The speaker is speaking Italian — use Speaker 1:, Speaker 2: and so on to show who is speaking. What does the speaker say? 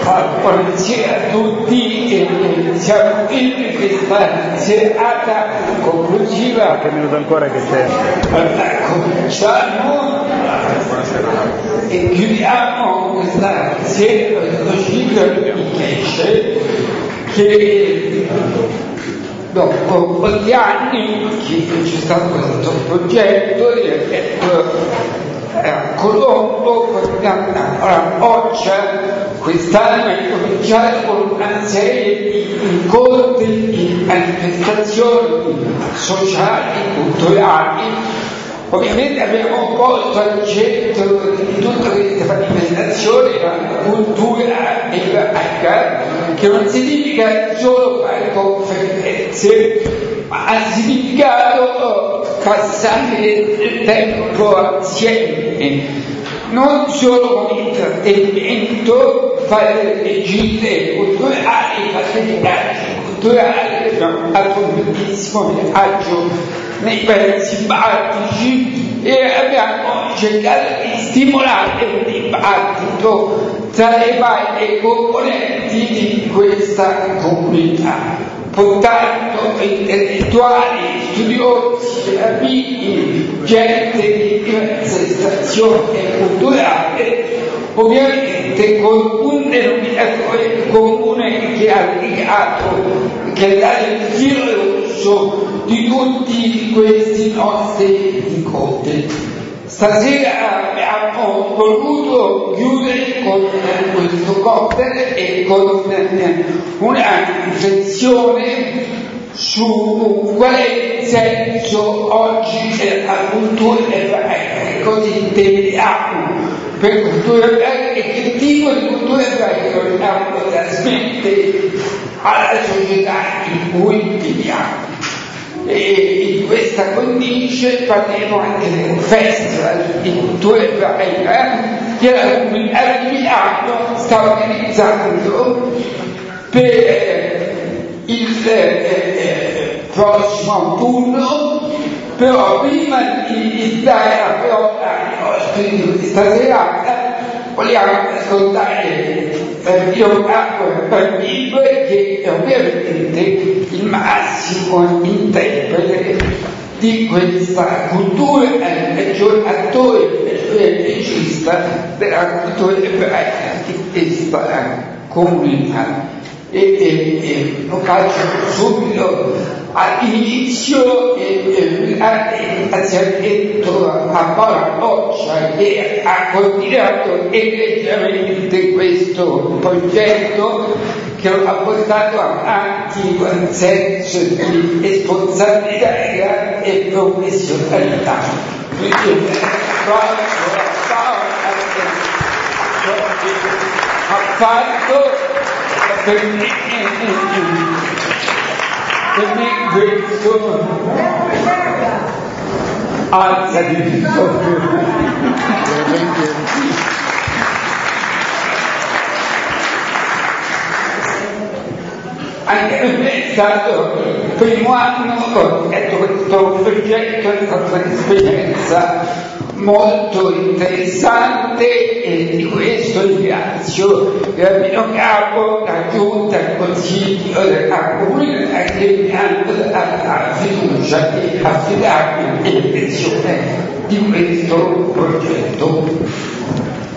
Speaker 1: Buonasera a tutti, siamo qui in questa serata conclusiva.
Speaker 2: Qualche minuto ancora che c'è.
Speaker 1: Cominciamo e chiudiamo questa sera, questo ciclo di Keshe che dopo molti anni che c'è stato questo progetto a Colombo, ora Boccia, quest'anno è cominciato con una serie di incontri, di manifestazioni sociali, culturali. Ovviamente abbiamo posto al centro di tutte queste manifestazioni la cultura ebraica, che non significa solo fare conferenze, ma ha significato passare del tempo assieme, non solo con intrattenimento, fare delle gite culturali, fare dei viaggi culturali, abbiamo fatto un bellissimo viaggio nei paesi baltici e abbiamo cercato di stimolare un dibattito tra le varie componenti di questa comunità, portando intellettuali, studiosi, amici, gente di diverse estrazioni culturali, ovviamente con un denominatore comune che ha dato il filo rosso di tutti questi nostri incontri. Stasera abbiamo voluto chiudere con questo cocktail e con una riflessione su qual è il senso oggi della cultura ebraica, che cosa intendiamo per cultura ebraica e che tipo di cultura ebraica vogliamo trasmettere alla società in cui viviamo. E in questa cornice parleremo anche del festival di cultura ebraica che la comunità di Milano sta organizzando per il prossimo autunno. Però prima di dare la parola ai nostri di questa serata vogliamo ascoltare Io Bambino, che è ovviamente il massimo interprete di questa cultura, maggior attore e regista della cultura ebraica di questa comunità. E lo faccio subito all'inizio ringraziamento a Paola Boccia che ha coordinato egregiamente questo progetto, che lo ha portato avanti con senso di responsabilità e professionalità. Quindi un applauso a Paola che ha fatto per me questo alza di anche per me è stato il primo anno che ho detto questo progetto, è stata un'esperienza molto interessante e di questo ringrazio il Rabbino Capo, la Giunta, il Consiglio della Comunità che mi hanno dato la fiducia di affidarmi all'estensione di questo progetto.